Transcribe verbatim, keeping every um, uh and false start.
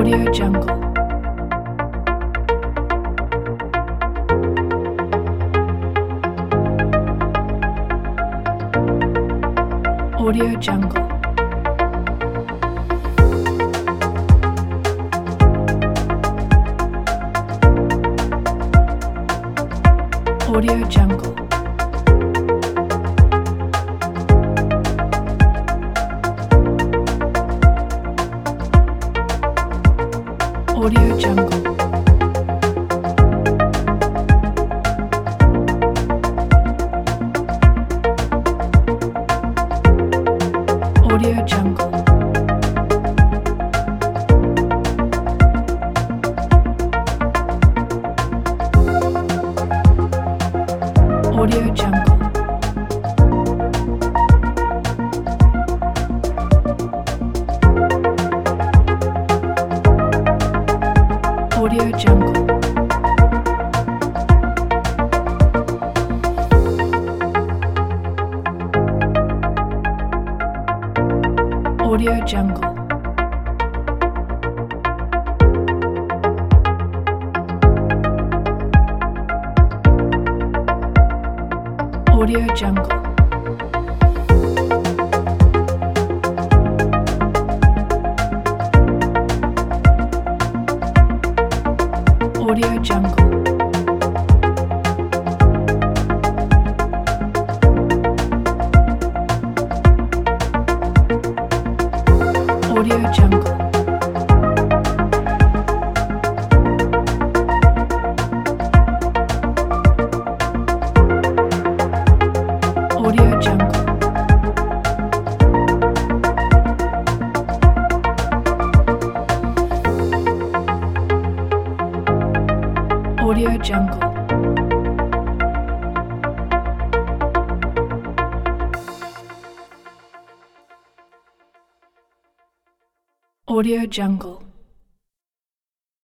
Audio Jungle. Audio Jungle. Audio Jungle. Audio Jungle. Audio Jungle. Audio Jungle. Audio Jungle. Audio Jungle. Audio Jungle. Audio Jungle. Audio Jungle. Audio Jungle. Audio Jungle. Audio Jungle.